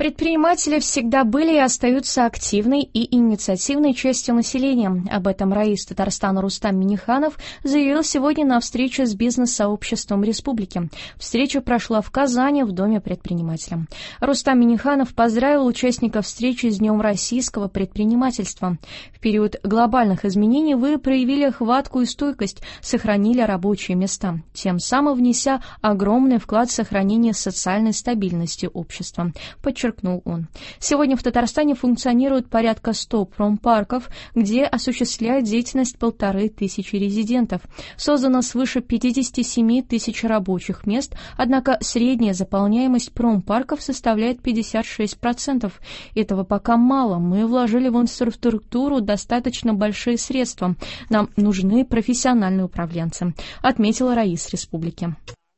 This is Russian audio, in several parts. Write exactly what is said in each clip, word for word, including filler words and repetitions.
Предприниматели всегда были и остаются активной и инициативной частью населения. Об этом раис Татарстана Рустам Минниханов заявил сегодня на встрече с бизнес-сообществом республики. Встреча прошла в Казани в Доме предпринимателя. Рустам Минниханов поздравил участников встречи с Днем российского предпринимательства. В период глобальных изменений вы проявили хватку и стойкость, сохранили рабочие места, тем самым внеся огромный вклад в сохранение социальной стабильности общества, подчеркнул он. Сегодня в Татарстане функционирует порядка ста промпарков, где осуществляет деятельность полторы тысячи резидентов. Создано свыше пятьдесят семь тысяч рабочих мест, однако средняя заполняемость промпарков составляет пятьдесят шесть процентов. Этого пока мало. Мы вложили в инфраструктуру достаточно большие средства. Нам нужны профессиональные управленцы, отметила раис республики.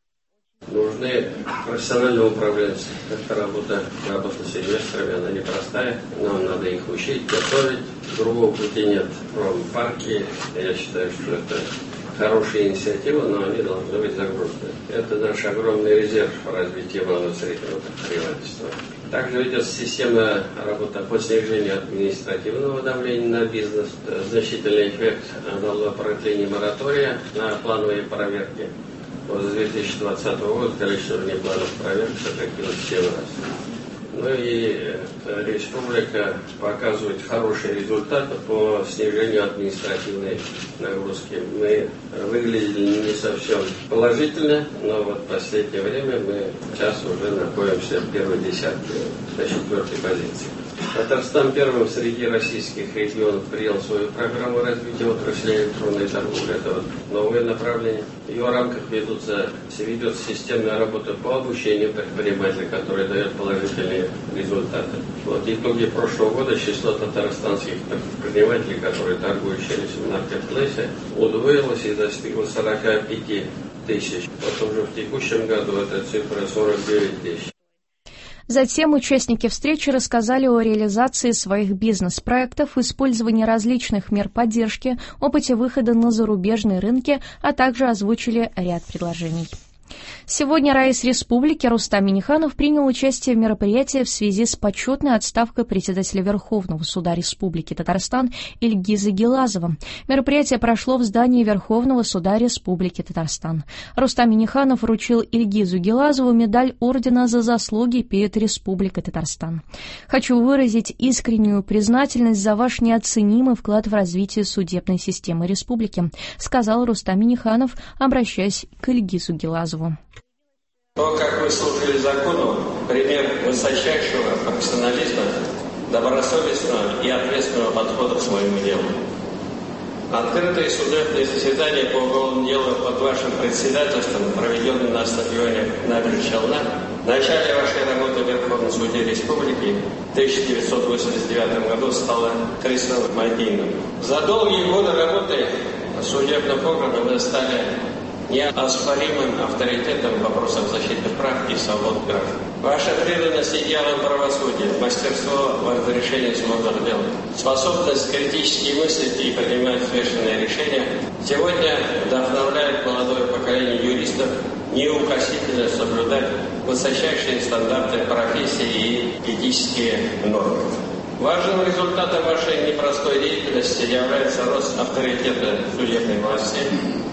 Нужны профессиональные управленцы. Это работа, работа с инвесторами, она непростая. Нам надо их учить, готовить. Другого пути нет. Промпарки, я считаю, что это хорошая инициатива, но они должны быть загружены. Это наш огромный резерв развития малого и среднего предпринимательства. Также ведется система работы по снижению административного давления на бизнес. Значительный эффект дало продление моратория на плановые проверки. Вот с две тысячи двадцатого года количество внеплановых проверок сократилось в семь раз. Ну и республика показывает хорошие результаты по снижению административной нагрузки. Мы выглядели не совсем положительно, но вот в последнее время мы сейчас уже находимся в первой десятке, на четвертой позиции. Татарстан первым среди российских регионов принял свою программу развития отрасли электронной торговли. Это вот новое направление. В ее рамках ведутся, ведется системная работа по обучению предпринимателей, которая дает положительные результаты. Вот итоги прошлого года число татарстанских предпринимателей, которые торгуют через маркетплейсы, удвоилось и достигло сорок пять тысяч. Вот уже в текущем году эта цифра сорок девять тысяч. Затем участники встречи рассказали о реализации своих бизнес-проектов, использовании различных мер поддержки, опыте выхода на зарубежные рынки, а также озвучили ряд предложений. Сегодня раис республики Рустам Минниханов принял участие в мероприятии в связи с почетной отставкой председателя Верховного суда Республики Татарстан Ильгиза Гилазова. Мероприятие прошло в здании Верховного суда Республики Татарстан. Рустам Минниханов вручил Ильгизу Гилазову медаль ордена за заслуги перед Республикой Татарстан. «Хочу выразить искреннюю признательность за ваш неоценимый вклад в развитие судебной системы республики», сказал Рустам Минниханов, обращаясь к Ильгизу Гилазову. То, как вы служили закону, пример высочайшего профессионализма, добросовестного и ответственного подхода к своему делу. Открытые судебные заседания по уголовному делу под вашим председательством, проведенные на стадионе «Набережная Челна», в начале вашей работы в Верховном суде Республики в тысяча девятьсот восемьдесят девятом году стало хрестоматийным. За долгие годы работы в судебном округе вы стали неоспоримым авторитетом в вопросах защиты прав и свобод граждан. Ваша преданность идеалам правосудия, мастерство в разрешении сложных дел, способность критически мыслить и принимать взвешенные решения сегодня вдохновляет молодое поколение юристов неукоснительно соблюдать высочайшие стандарты профессии и этические нормы. Важным результатом вашей непростой деятельности является рост авторитета судебной власти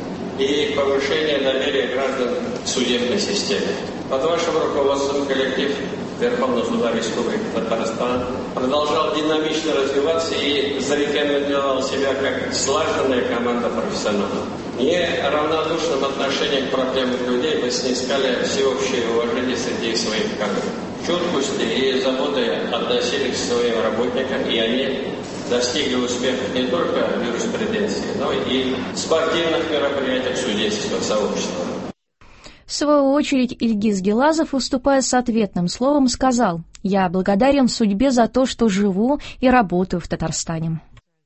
и повышение доверия граждан к судебной системе. Под вашим руководством коллектив Верховного суда Республики Татарстан продолжал динамично развиваться и зарекомендовал себя как слаженная команда профессионалов. Неравнодушным отношением к проблемам людей вы снискали всеобщее уважение среди своих коллег. Чуткостью и заботой относились к своим работникам, и они достигли успехов не только в юриспруденции, но и в спортивных мероприятиях судейского сообщества. В свою очередь Ильгиз Гилазов, выступая с ответным словом, сказал: «Я благодарен судьбе за то, что живу и работаю в Татарстане».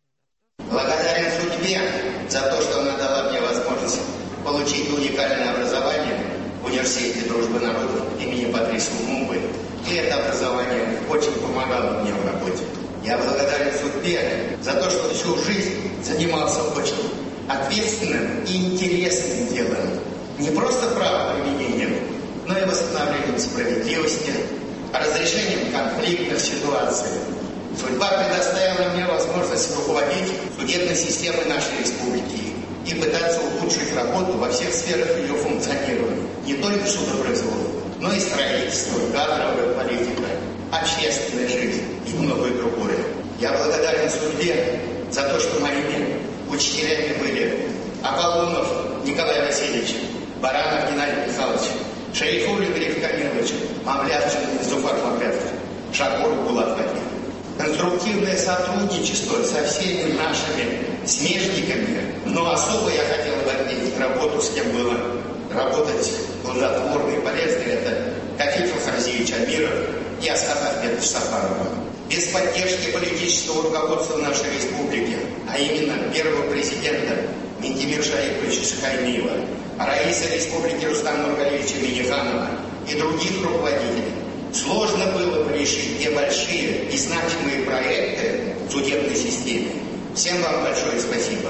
Благодарен судьбе за то, что она дала мне возможность получить уникальное образование в университете дружбы народов имени Патрисия Лумумбы. И это образование очень помогало мне в работе. Я благодарен судьбе за то, что всю жизнь занимался очень ответственным и интересным делом. Не просто правоприменением, но и восстановлением справедливости, разрешением конфликтных ситуаций. Судьба предоставила мне возможность руководить судебной системой нашей республики и пытаться улучшить работу во всех сферах ее функционирования. Не только судопроизводство, но и строительство, кадровая политика, общественная жизнь и многое другое. Я благодарен судьбе за то, что моими учителями были Аполлонов Николай Васильевич, Баранов Геннадий Михайлович, Шейхули Григорий Камилович, Мамлявчин Зуфар Мамлявович, Шакуров Булат Вадим. Конструктивное сотрудничество со всеми нашими смежниками, но особо я хотел бы отметить работу, с кем было работать плодотворно и полезно, это Катиф Харазиевич Амиров и Аскар Ахмедович Сафаров. Без поддержки политического руководства нашей республики, а именно первого президента Минтимира Шаиповича Шахаймиева, раиса республики Рустама Нургалиевича Минниханова и других руководителей, сложно было бы решить те большие и значимые проекты в судебной системе. Всем вам большое спасибо.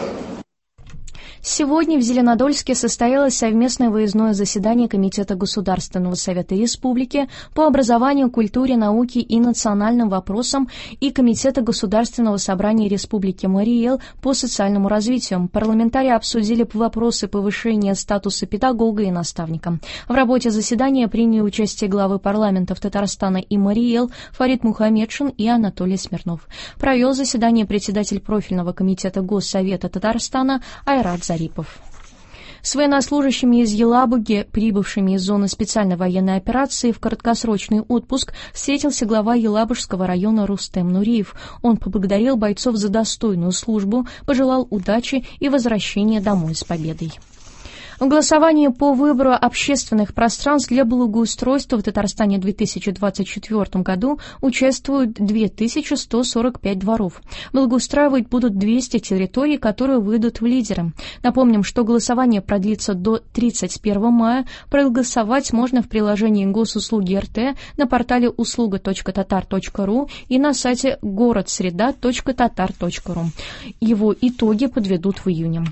Сегодня в Зеленодольске состоялось совместное выездное заседание Комитета Государственного Совета Республики по образованию, культуре, науке и национальным вопросам и Комитета Государственного собрания Республики Марий Эл по социальному развитию. Парламентарии обсудили вопросы повышения статуса педагога и наставника. В работе заседания приняли участие главы парламентов Татарстана и Марий Эл Фарид Мухамедшин и Анатолий Смирнов. Провел заседание председатель профильного комитета Госсовета Татарстана Айрат Зарипов. С военнослужащими из Елабуги, прибывшими из зоны специальной военной операции в краткосрочный отпуск, встретился глава Елабужского района Рустем Нуриев. Он поблагодарил бойцов за достойную службу, пожелал удачи и возвращения домой с победой. В голосовании по выбору общественных пространств для благоустройства в Татарстане в две тысячи двадцать четвёртом году участвуют две тысячи сто сорок пять дворов. Благоустраивать будут двести территорий, которые выйдут в лидеры. Напомним, что голосование продлится до тридцать первого мая. Проголосовать можно в приложении Госуслуги эр тэ, на портале услуга точка татар точка ру и на сайте городсреда точка татар точка ру. Его итоги подведут в июне.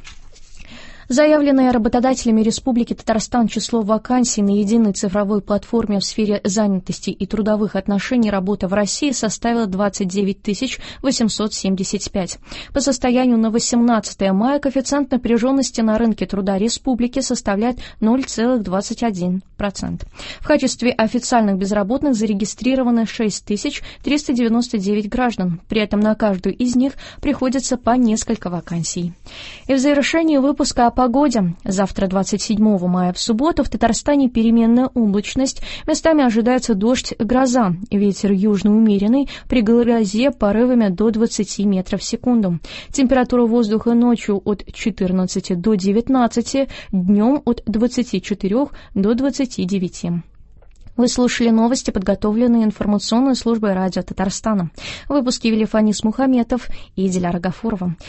Заявленное работодателями Республики Татарстан число вакансий на единой цифровой платформе в сфере занятости и трудовых отношений работы в России составило двадцать девять тысяч восемьсот семьдесят пять. По состоянию на восемнадцатое мая коэффициент напряженности на рынке труда Республики составляет ноль целых двадцать один сотых процента. В качестве официальных безработных зарегистрировано шесть тысяч триста девяносто девять граждан. При этом на каждую из них приходится по несколько вакансий. И в завершении выпуска о погоде. Завтра, двадцать седьмого мая, в субботу, в Татарстане переменная облачность. Местами ожидается дождь, гроза. Ветер южный умеренный, при грозе порывами до двадцати метров в секунду. Температура воздуха ночью от четырнадцати до девятнадцати, днем от двадцати четырёх до двадцати девяти. Вы слушали новости, подготовленные информационной службой радио Татарстана. В выпуске вели Фанис Мухаметов и Диляра Гафурова.